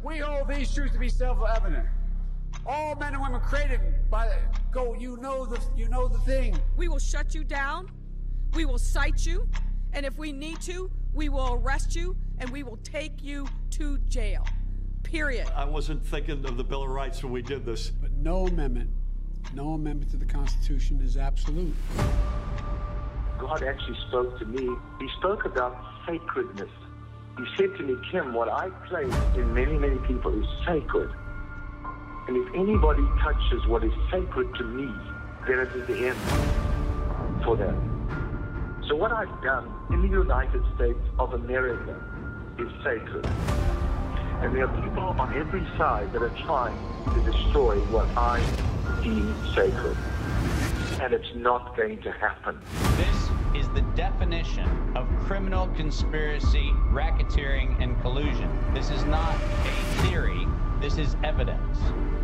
We hold these truths to be self-evident. All men and women created by you know the thing. We will shut you down. We will cite you. And if we need to, we will arrest you and we will take you to jail. Period. I wasn't thinking of the Bill of Rights when we did this. But no amendment to the Constitution is absolute. God actually spoke to me. He spoke about sacredness. He said to me, Kim, what I place in many, many people is sacred. And if anybody touches what is sacred to me, then it is the end for them. So what I've done in the United States of America is sacred. And there are people on every side that are trying to destroy what I deem sacred. And it's not going to happen. This is the definition of criminal conspiracy, racketeering, and collusion. This is not a theory. This is evidence.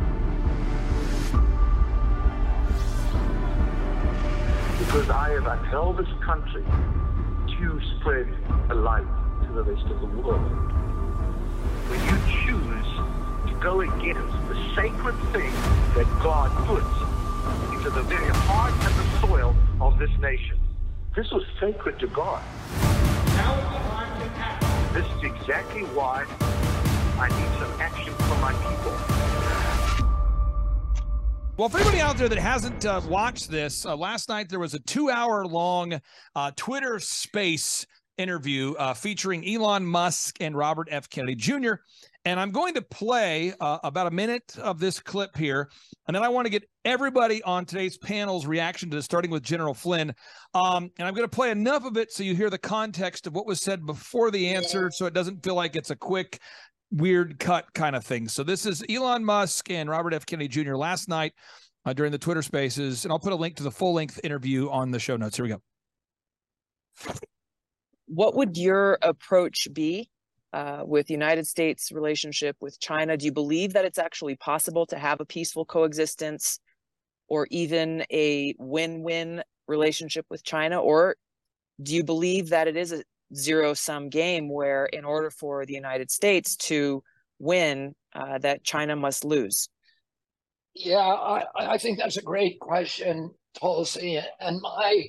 Because I have upheld this country to spread a light to the rest of the world. When you choose to go against the sacred thing that God puts into the very heart and the soil of this nation, this was sacred to God. Now is the time to act. This is exactly why I need some action from my people. Well, for anybody out there that hasn't watched this, last night there was a 2-hour-long Twitter Space interview featuring Elon Musk and Robert F. Kennedy Jr., and I'm going to play about a minute of this clip here, and then I want to get everybody on today's panel's reaction to this, starting with General Flynn. And I'm going to play enough of it so you hear the context of what was said before the answer, so it doesn't feel like it's a quick, weird cut kind of thing. So this is Elon Musk and Robert F. Kennedy Jr. last night during the Twitter Spaces, and I'll put a link to the full-length interview on the show notes. Here we go. What would your approach be with the United States relationship with China? Do you believe that it's actually possible to have a peaceful coexistence or even a win-win relationship with China? Or do you believe that it is a zero-sum game where in order for the United States to win, that China must lose? Yeah, I think that's a great question, Tulsi. And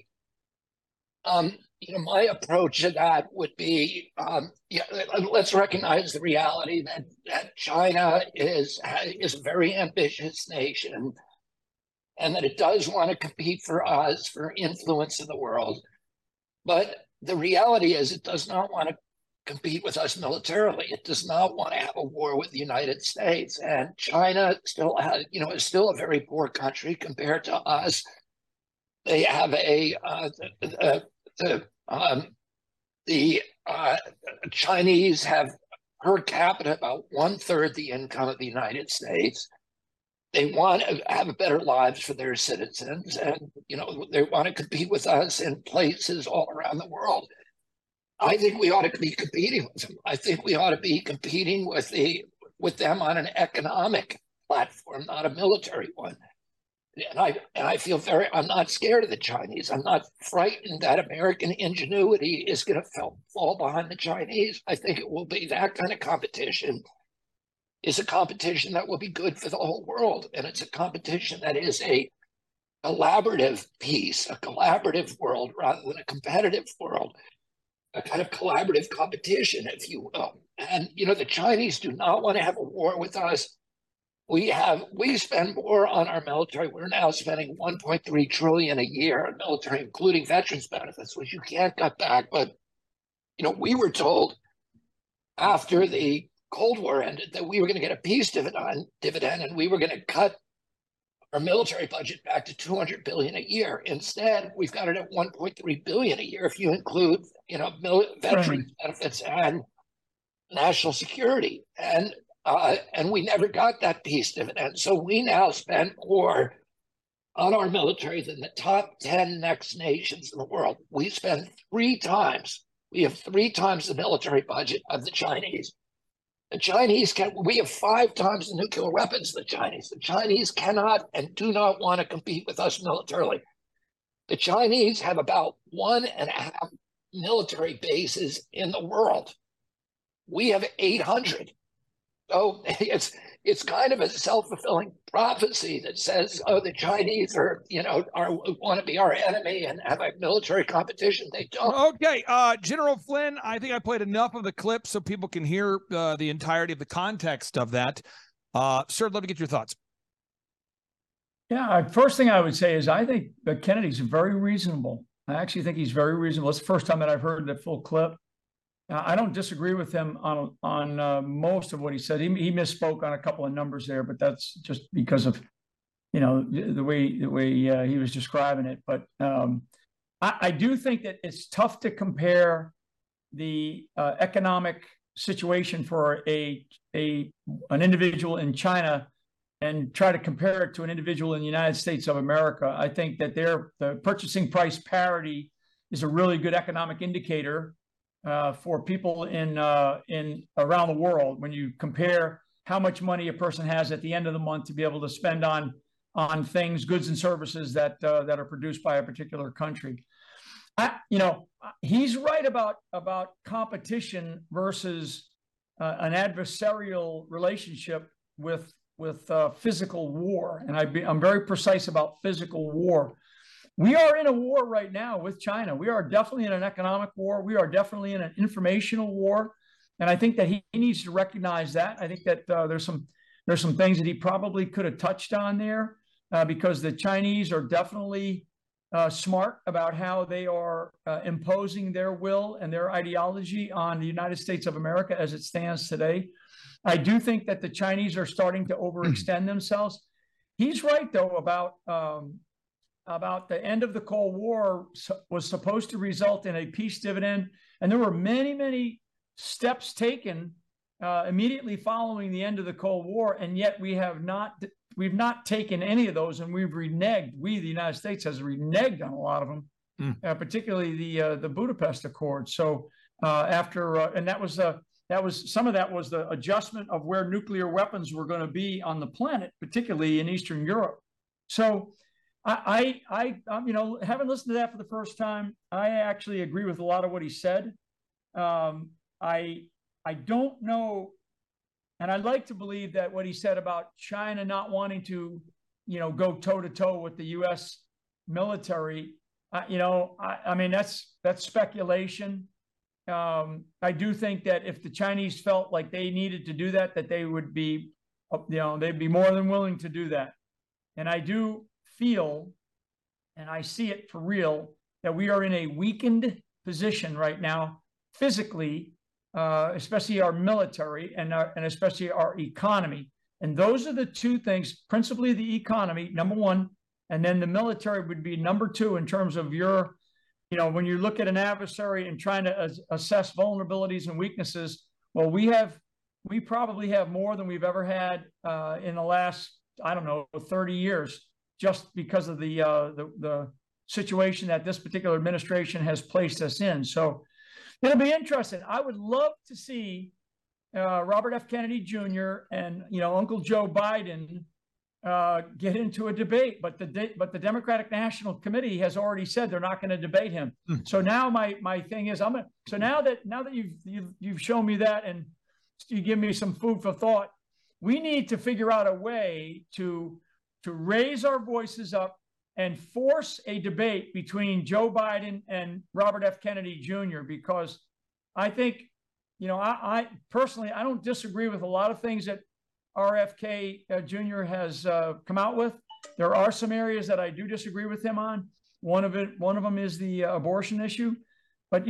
my approach to that would be, let's recognize the reality that China is a very ambitious nation, and that it does want to compete for us for influence in the world. But the reality is it does not want to compete with us militarily. It does not want to have a war with the United States. And China still has, is still a very poor country compared to us. They have the Chinese have per capita about 1/3 the income of the United States. They want to have better lives for their citizens, and they want to compete with us in places all around the world. I think we ought to be competing with them. I think we ought to be competing with them on an economic platform, not a military one. And I feel I'm not scared of the Chinese. I'm not frightened that American ingenuity is going to fall behind the Chinese. I think it will be that kind of competition is a competition that will be good for the whole world. And it's a competition that is a collaborative piece, a collaborative world rather than a competitive world, a kind of collaborative competition, if you will. And, the Chinese do not want to have a war with us. We spend more on our military. We're now spending $1.3 trillion a year on military, including veterans benefits, which you can't cut back. But, we were told after the Cold War ended that we were going to get a peace dividend, and we were going to cut our military budget back to $200 billion a year. Instead, we've got it at $1.3 billion a year if you include, veterans benefits and national security. And we never got that peace dividend. So we now spend more on our military than the top 10 next nations in the world. We spend 3 times. We have 3 times the military budget of the Chinese. The Chinese we have 5 times the nuclear weapons of the Chinese. The Chinese cannot and do not want to compete with us militarily. The Chinese have about 1.5 military bases in the world. We have 800. Oh, it's kind of a self-fulfilling prophecy that says, oh, the Chinese are, want to be our enemy and have a military competition. They don't. Okay, General Flynn, I think I played enough of the clip so people can hear the entirety of the context of that. Sir, I'd love to get your thoughts. Yeah, first thing I would say is I think that Kennedy's very reasonable. I actually think he's very reasonable. It's the first time that I've heard the full clip. I don't disagree with him on most of what he said. He misspoke on a couple of numbers there, but that's just because of, the way he was describing it. But I do think that it's tough to compare the economic situation for an individual in China and try to compare it to an individual in the United States of America. I think that the purchasing price parity is a really good economic indicator for people in around the world when you compare how much money a person has at the end of the month to be able to spend on things, goods and services that are produced by a particular country. He's right about competition versus an adversarial relationship with physical war, and I'm very precise about physical war. We are in a war right now with China. We are definitely in an economic war. We are definitely in an informational war, and I think that he needs to recognize that. I think that there's some things that he probably could have touched on there because the Chinese are definitely smart about how they are imposing their will and their ideology on the United States of America as it stands today. I do think that the Chinese are starting to overextend themselves. He's right, though, about the end of the Cold War was supposed to result in a peace dividend. And there were many, many steps taken immediately following the end of the Cold War. And yet we've not taken any of those, and we've reneged. We, the United States, has reneged on a lot of them, particularly the Budapest Accord. So and that was some of that was the adjustment of where nuclear weapons were going to be on the planet, particularly in Eastern Europe. So I having listened to that for the first time, I actually agree with a lot of what he said. I don't know, and I'd like to believe that what he said about China not wanting to, go toe to toe with the U.S. military, I mean that's speculation. I do think that if the Chinese felt like they needed to do that, that they would be, they'd be more than willing to do that. And I do feel, and I see it for real, that we are in a weakened position right now, physically, especially our military and especially our economy. And those are the two things, principally the economy, number one, and then the military would be number two in terms of your, when you look at an adversary and trying to assess vulnerabilities and weaknesses, well, we probably have more than we've ever had in the last, 30 years, just because of the situation that this particular administration has placed us in. So it'll be interesting. I would love to see Robert F. Kennedy Jr. and Uncle Joe Biden get into a debate, but the Democratic National Committee has already said they're not going to debate him. So now my thing is now that you've shown me that and you give me some food for thought, we need to figure out a way to raise our voices up and force a debate between Joe Biden and Robert F. Kennedy Jr. because I think, I personally, I don't disagree with a lot of things that RFK Jr. has come out with. There are some areas that I do disagree with him on. One of them is the abortion issue. But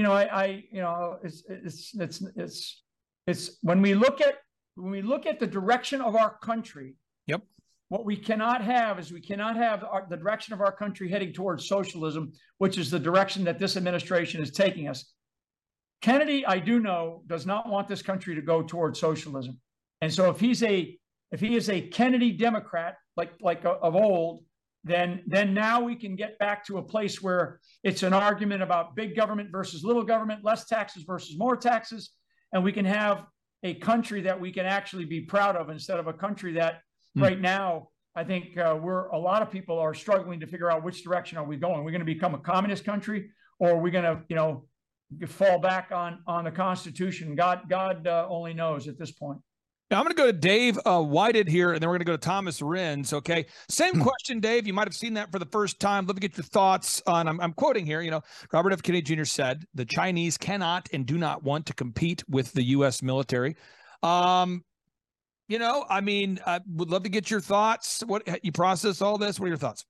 it's when we look at the direction of our country. Yep. What we cannot have is the direction of our country heading towards socialism, which is the direction that this administration is taking us. Kennedy, I do know, does not want this country to go towards socialism. And so if he is a Kennedy Democrat, like of old, then now we can get back to a place where it's an argument about big government versus little government, less taxes versus more taxes, and we can have a country that we can actually be proud of instead of a country that right now I think a lot of people are struggling to figure out which direction are we going. We're going to become a communist country, or are we going to fall back on the Constitution? God only knows at this point. Now I'm going to go to Dave Whited here, and then we're going to go to Thomas Renz. Okay, same question, Dave. You might have seen that for the first time. Love to get your thoughts on. I'm quoting here. You know, Robert F. Kennedy Jr. said the Chinese cannot and do not want to compete with the U.S. military. You know, I mean, I would love to get your thoughts. What you process all this? What are your thoughts?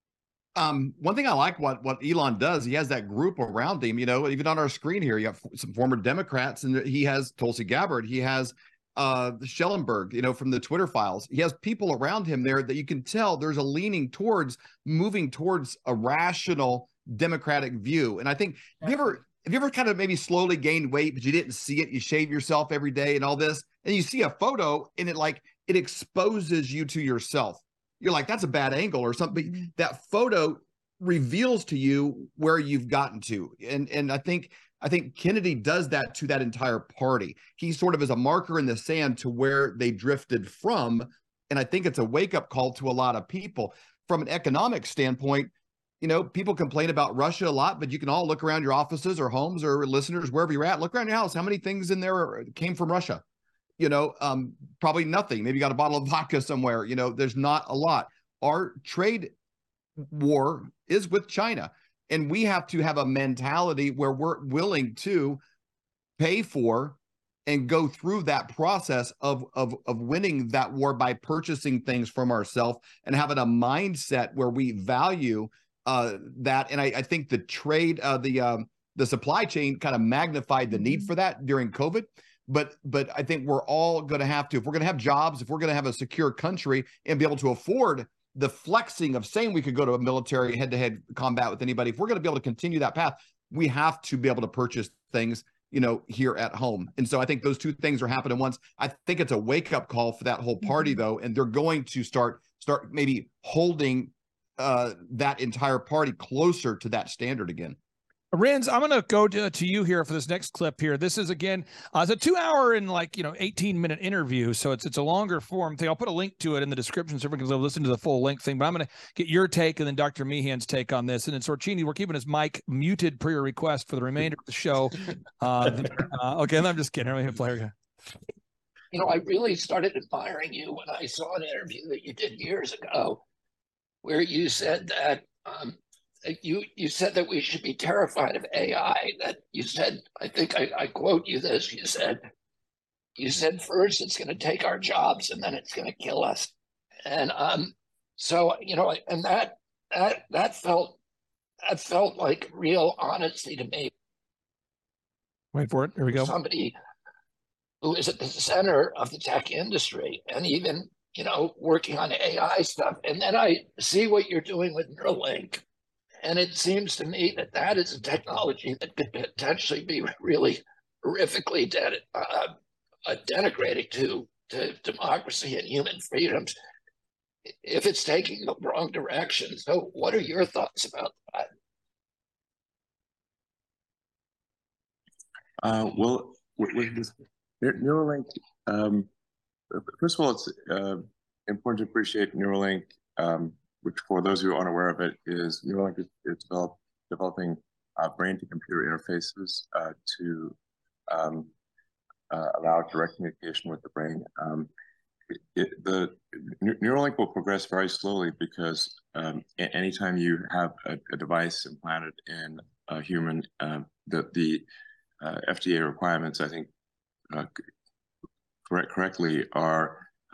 One thing I like what Elon does, he has that group around him. You know, even on our screen here, you have some former Democrats, and he has Tulsi Gabbard. He has Schellenberg, you know, from the Twitter files. He has people around him there that you can tell there's a leaning towards moving towards a rational democratic view. And I think, have you ever kind of maybe slowly gained weight, but you didn't see it? You shave yourself every day and all this, and you see a photo and it exposes you to yourself. You're like, that's a bad angle or something. That photo reveals to you where you've gotten to. And I think Kennedy does that to that entire party. He sort of is a marker in the sand to where they drifted from. And I think it's a wake-up call to a lot of people. From an economic standpoint, you know, people complain about Russia a lot, but you can all look around your offices or homes or listeners, wherever you're at, look around your house. How many things in there came from Russia? You know, probably nothing. Maybe you got a bottle of vodka somewhere. You know, there's not a lot. Our trade war is with China. And we have to have a mentality where we're willing to pay for and go through that process of winning that war by purchasing things from ourselves and having a mindset where we value that. And I think the trade, the supply chain kind of magnified the need for that during COVID. But I think we're all going to have to, if we're going to have jobs, if we're going to have a secure country and be able to afford the flexing of saying we could go to a military head-to-head combat with anybody, if we're going to be able to continue that path, we have to be able to purchase things, you know, here at home. And so I think those two things are happening once. I think it's a wake-up call for that whole party, though, and they're going to start maybe holding that entire party closer to that standard again. Renz, I'm going to go to you here for this next clip here. This is, again, it's a 2-hour and 18-minute interview, so it's a longer form thing. I'll put a link to it in the description so everyone can listen to the full length thing, but I'm going to get your take and then Dr. Meehan's take on this. And then Sorcini, we're keeping his mic muted per your request for the remainder of the show. Okay, I'm just kidding. I'm player. You know, I really started admiring you when I saw an interview that you did years ago where you said that you said that we should be terrified of AI. That you said, I think I quote you this, you said first it's going to take our jobs and then it's going to kill us. And so, you know, and that felt like real honesty to me. Wait for it. Here we go. Somebody who is at the center of the tech industry and even, you know, working on AI stuff. And then I see what you're doing with Neuralink. And it seems to me that that is a technology that could potentially be really horrifically denigrating to democracy and human freedoms if it's taking the wrong direction. So what are your thoughts about that? Well, with this Neuralink, first of all, it's important to appreciate Neuralink, which for those who are unaware of it, is Neuralink is developing brain-to-computer interfaces to allow direct communication with the brain. The Neuralink will progress very slowly because anytime you have a device implanted in a human, the FDA requirements, I think, correctly, are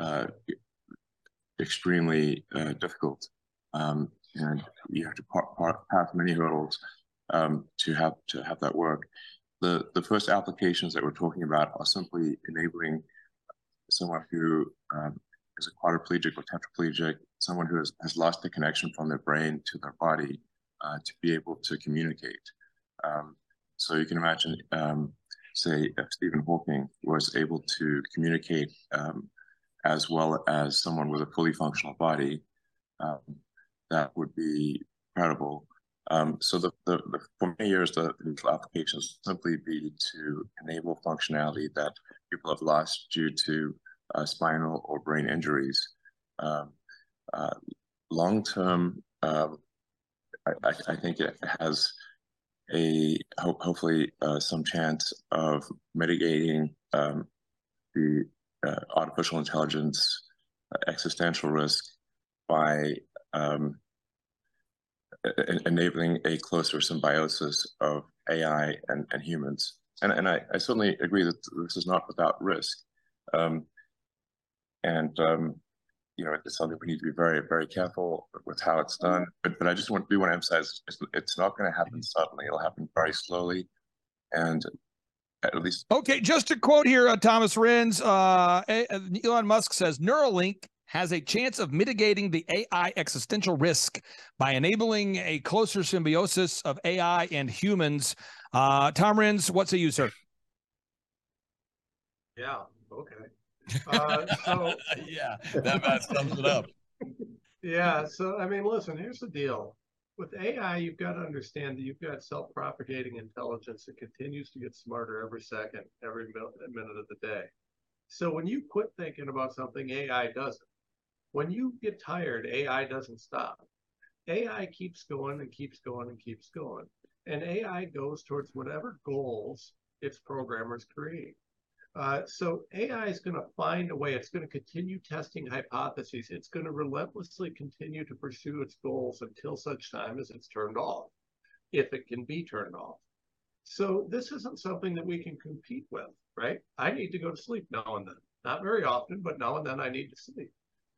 extremely difficult. And you have to pass many hurdles to have that work. The first applications that we're talking about are simply enabling someone who is a quadriplegic or tetraplegic, someone who has lost the connection from their brain to their body, to be able to communicate. So you can imagine, say, if Stephen Hawking was able to communicate as well as someone with a fully functional body, that would be incredible. So for many years, the applications simply be to enable functionality that people have lost due to spinal or brain injuries. Long term, I think it has hopefully some chance of mitigating the artificial intelligence existential risk by enabling a closer symbiosis of AI and humans. And I certainly agree that this is not without risk. You know, it's something we need to be very, very careful with how it's done. But I just want to emphasize it's not going to happen suddenly. It'll happen very slowly, and at least. Okay, just to quote here, Thomas Renz, Elon Musk says Neuralink has a chance of mitigating the AI existential risk by enabling a closer symbiosis of AI and humans. Tom Renz, what say you, sir? Yeah. Okay. So yeah, that sums it up. Yeah. So I mean, listen. Here's the deal. With AI, you've got to understand that you've got self-propagating intelligence that continues to get smarter every second, every minute of the day. So when you quit thinking about something, AI doesn't. When you get tired, AI doesn't stop. AI keeps going and keeps going and keeps going. And AI goes towards whatever goals its programmers create. So AI is going to find a way. It's going to continue testing hypotheses. It's going to relentlessly continue to pursue its goals until such time as it's turned off, if it can be turned off. So this isn't something that we can compete with, right? I need to go to sleep now and then. Not very often, but now and then I need to sleep.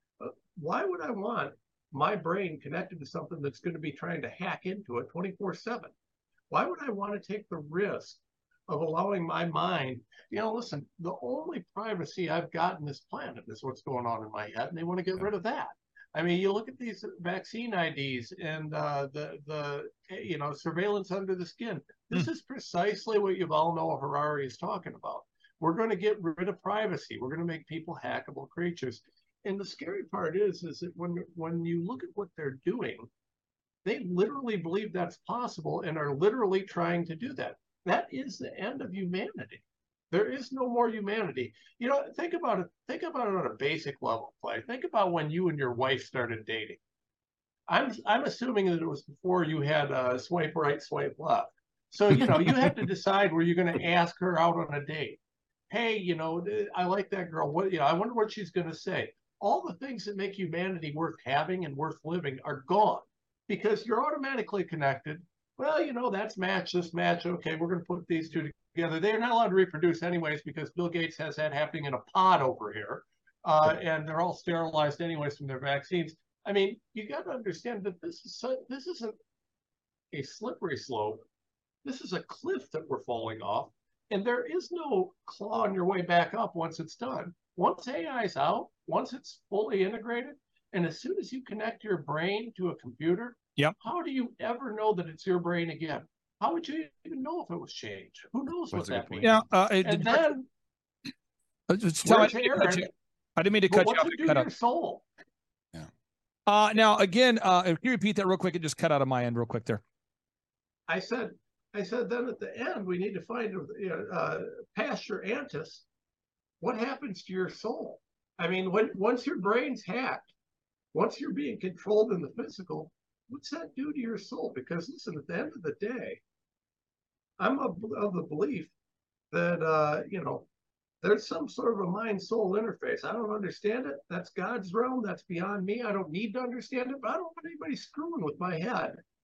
Why would I want my brain connected to something that's going to be trying to hack into it 24/7? Why would I want to take the risk of allowing my mind, you know, listen, the only privacy I've got on this planet is what's going on in my head, and they want to get rid of that. I mean, you look at these vaccine IDs and the you know, surveillance under the skin. This is precisely what Yuval Noah Harari is talking about. We're going to get rid of privacy. We're going to make people hackable creatures. And the scary part is that when you look at what they're doing, they literally believe that's possible and are literally trying to do that. That is the end of humanity. There is no more humanity. You know, think about it. Think about it on a basic level, Clay. Think about when you and your wife started dating. I'm assuming that it was before you had a swipe right, swipe left. So, you know, you have to decide where you're going to ask her out on a date. Hey, you know, I like that girl. What, you know, I wonder what she's going to say. All the things that make humanity worth having and worth living are gone because you're automatically connected. Well, you know, that's match, this match. Okay, we're going to put these two together. They're not allowed to reproduce anyways because Bill Gates has that happening in a pod over here. And they're all sterilized anyways from their vaccines. I mean, you got to understand that this isn't a slippery slope. This is a cliff that we're falling off. And there is no claw on your way back up once it's done. Once AI is out, once it's fully integrated, and as soon as you connect your brain to a computer, how do you ever know that it's your brain again? How would you even know if it was changed? Who knows what that means? Yeah, and then, I didn't mean to cut you off. What's it do to your soul? Yeah. Now, again, can you repeat that real quick? It just cut out of my end real quick there. I said then at the end, we need to find, past your antis, what happens to your soul? I mean, once your brain's hacked, once you're being controlled in the physical, what's that do to your soul? Because listen, at the end of the day, I'm of the belief that, you know, there's some sort of a mind-soul interface. I don't understand it. That's God's realm. That's beyond me. I don't need to understand it, but I don't want anybody screwing with my head.